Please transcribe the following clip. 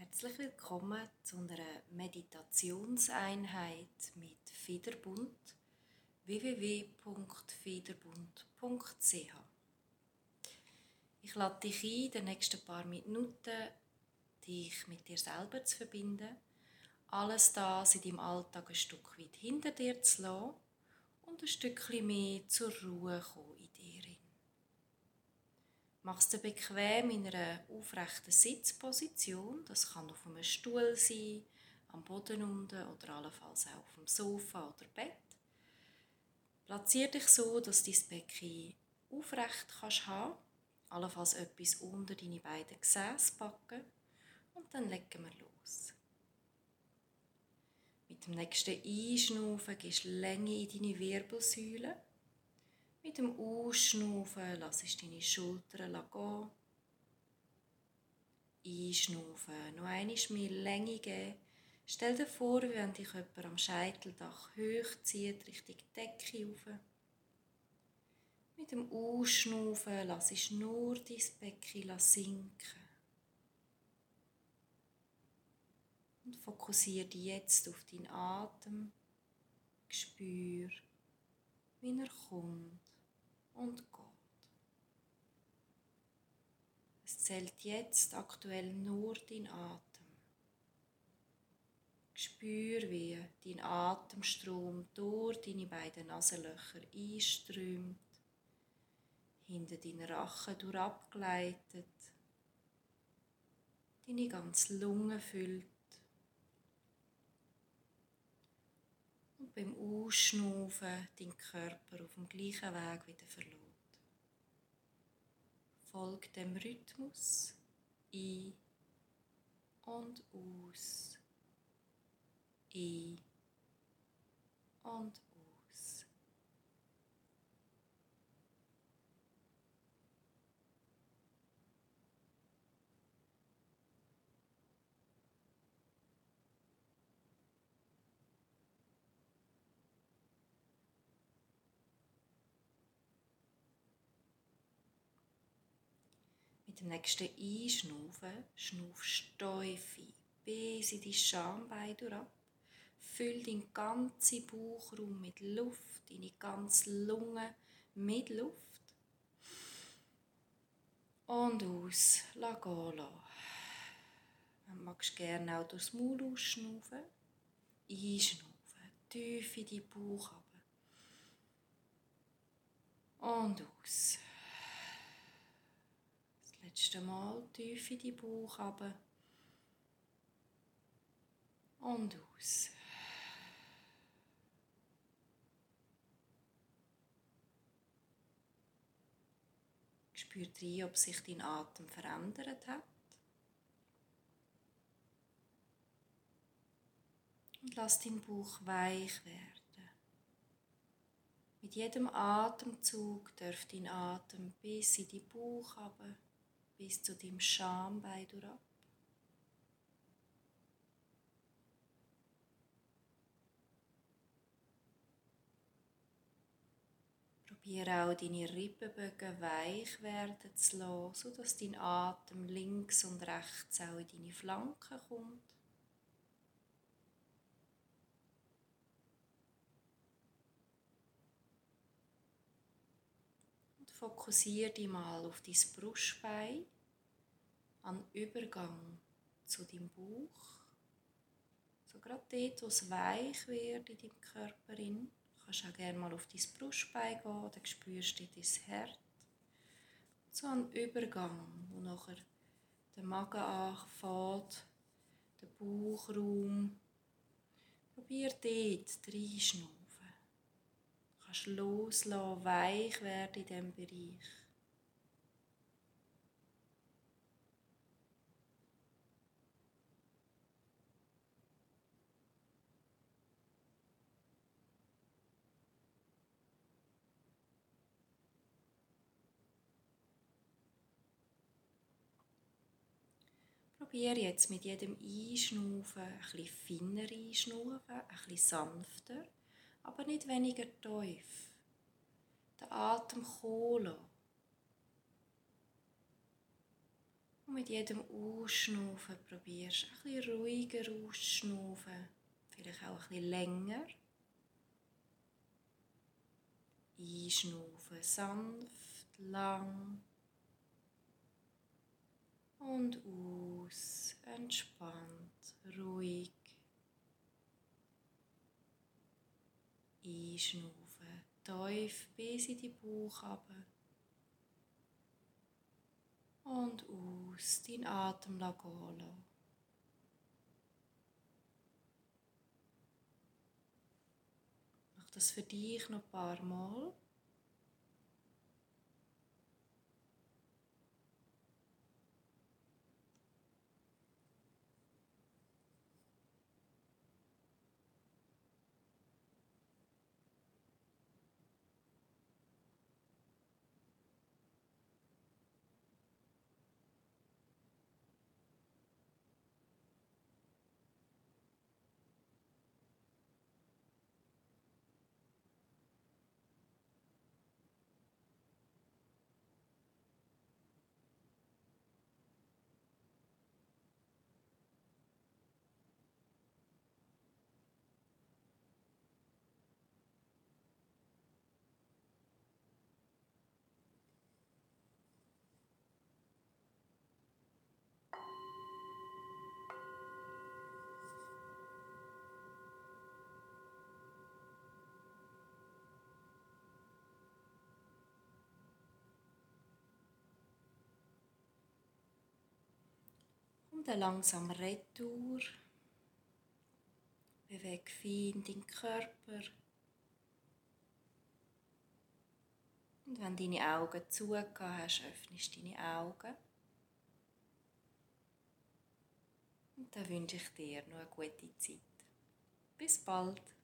Herzlich willkommen zu einer Meditationseinheit mit Federbund www.federbund.ch. Ich lade dich ein, in den nächsten paar Minuten dich mit dir selber zu verbinden, alles das in deinem Alltag ein Stück weit hinter dir zu lassen und ein Stückchen mehr zur Ruhe kommen in dir. Mach es dir bequem in einer aufrechten Sitzposition. Das kann auf einem Stuhl sein, am Boden unten oder allenfalls auch auf dem Sofa oder Bett. Platziere dich so, dass du dein Becken aufrecht kannst haben, allenfalls etwas unter deine beiden Gesäße packen und dann legen wir los. Mit dem nächsten Einschnaufen gehst du Länge in deine Wirbelsäule. Mit dem Ausschnaufen lass du deine Schultern gehen. Einschnaufen, noch einmal mehr Länge geben. Stell dir vor, wie wenn dich jemand am Scheiteldach hochzieht, Richtung Decke rauf. Mit dem Ausschnaufen lass du nur dein Becken sinken. Und fokussiere dich jetzt auf deinen Atem. Spür, wie er kommt und geht. Es zählt jetzt aktuell nur dein Atem. Spür, wie dein Atemstrom durch deine beiden Nasenlöcher einströmt, hinter deinen Rachen durch abgleitet, deine ganze Lunge füllt und beim Ausschnaufen deinen Körper auf dem gleichen Weg wieder verlässt. Folge dem Rhythmus ein und aus, ein und aus. Mit dem nächsten Einschnaufen schnaufst du tief ein, bis in dein Schambein durch. Füll deinen ganzen Bauchraum mit Luft, deine ganze Lunge mit Luft. Und aus, lass gehen lassen. Du magst gerne auch durchs Maul ausschnaufen. Einschnaufen, tief in deinen Bauch runter. Und aus. Das letzte Mal tief in deinen Bauch runter. Und aus. Spür rein, ob sich dein Atem verändert hat. Und lass deinen Bauch weich werden. Mit jedem Atemzug darf dein Atem bis in deinen Bauch runter, bis zu deinem Schambein durch. Probiere auch deine Rippenbögen weich werden zu lassen, sodass dein Atem links und rechts auch in deine Flanken kommt. Und fokussiere dich mal auf dein Brustbein, an Übergang zu deinem Bauch. So gerade dort, wo es weich wird in deinem Körper. Du kannst auch gerne mal auf dein Brustbein gehen, dann spürst du dein Herz. So ein Übergang, wo nachher der Magen anfängt, der Bauchraum. Probier dort reinschnaufen. Du kannst loslassen, weich werden in diesem Bereich. Probiere jetzt mit jedem Einschnaufen ein bisschen feiner einschnaufen, ein bisschen sanfter, aber nicht weniger tief. Den Atem kommen lassen. Und mit jedem Ausschnaufen probierst du ein bisschen ruhiger auszuschnaufen, vielleicht auch ein bisschen länger. Einschnaufen, sanft, lang. Und aus, entspannt, ruhig. Einschnaufen, tief bis in die Bauch runter. Und aus, deinen Atem gehen lassen. Mach das für dich noch ein paar Mal. Und dann langsam retour. Beweg fein deinen Körper. Und wenn deine Augen zugehört hast, öffnest du deine Augen. Und dann wünsche ich dir noch eine gute Zeit. Bis bald.